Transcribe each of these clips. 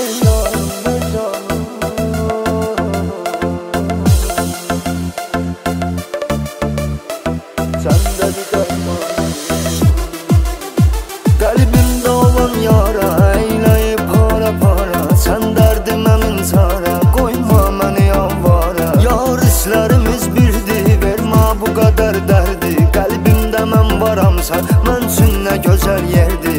ey canım, ey canım. Sende bir derman, kalbimde olan yara eyleyip para para. Sen derdime min çare, koyma məni yalvara. Yar hislərimiz birdi, vermə bu qədər dərdi. Qəlbimdə mən varam, sən mən üçün nə gözəl yerdi.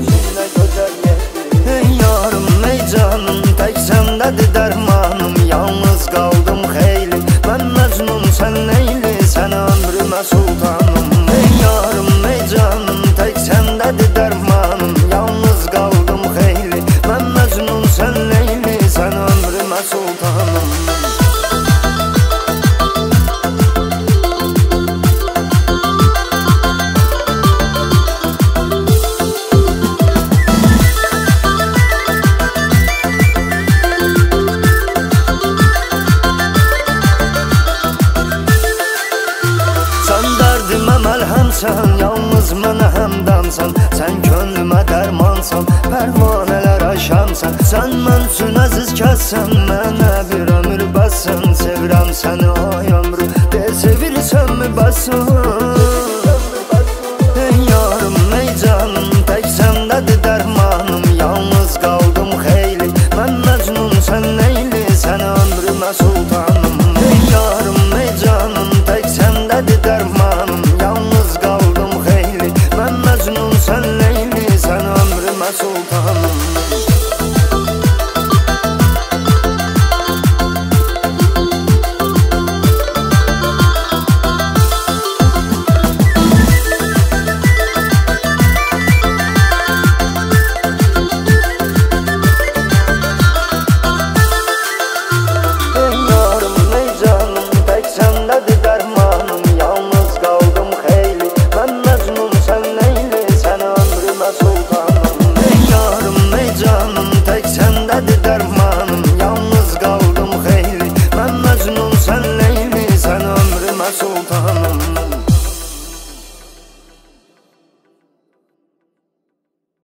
Ey yarım, ey canım, tək səndədir dərmanım. Yalnız qaldım xeyli, mən məcnun, sən neyli, sən ömrümə sultanım. Ey yarım, ey canım, tək səndədir dərmanım. Yalnız qaldım xeyli, mən məcnun, sən neyli, sən ömrümə sultanım. Məlhəmsən, yalnız mənə həmdəmsən. Sən könlümə dərmansan, pərvanələr aşamsan. Sən mən üçün əziz kəssən, mənə bir ömür bəssən. Sevirəm səni ay ömrü, de sevirsənmi bəssən.